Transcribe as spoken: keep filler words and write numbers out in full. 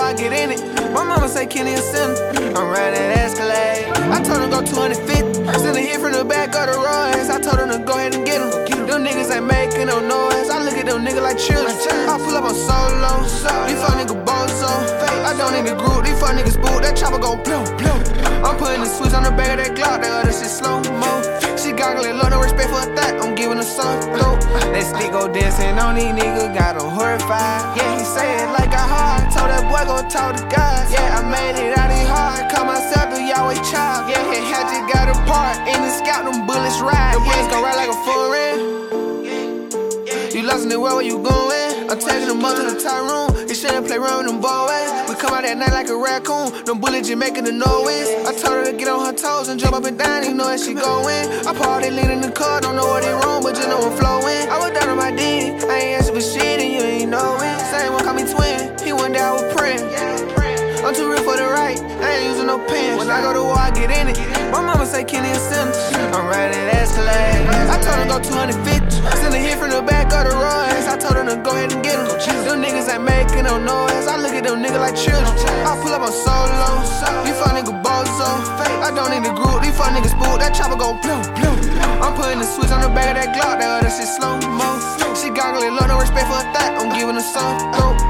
I get in it. My mama say Kenny a sinner. I'm riding that Escalade. I told her go two hundred fifty. Send a hit from the back of the Royce. I told her to go ahead and get them. Them niggas ain't making no noise. I look at them niggas like children. I pull up on solo. These fuck niggas bozo. I don't need the group. These fuck niggas spook. That chopper go blow, blow. I'm putting the switch on the back of that Glock. That other shit slow mo. She goggling, love, no respect for that. I'm giving her some dope. That stick go dancing on these niggas. Got them horrified. Yeah, he say it like I hard. Told that boy go talk to God. Yeah, I made it out in hard. Call myself the Yahweh child. Yeah, his hat just got apart. In the scalp, them bullets ride. The bullets go ride like a foreign. You lost in the world, where you going? I'm taking them up to the top room. You shouldn't play around with them boys. We come out at night like a raccoon. Them bullets just making the noise. I told her to get on her toes and jump up and down. You know where she going. I party lean in the car, don't know what they wrong, but just know I'm flowing. I was down on my D, I ain't asking for shit and you ain't know it. Same one call me twin, he went down with praying. I'm too real for the right, I ain't using no pen. When I go to war, I get in it. My mama say Kenny a sinner. I'm riding that Escalade. I told her go two hundred fifty. Send a hit from the back of the Royce. I told her to go ahead and get them. Them niggas ain't making no noise. I look at them niggas like children. I pull up on solo. These fuck niggas bozo. I don't need the group. These fuck niggas spook. That chopper go blow, blow. I'm putting the switch on the back of that Glock. That other shit slow mo. She goggling, love, no respect for that. I'm giving her some dope.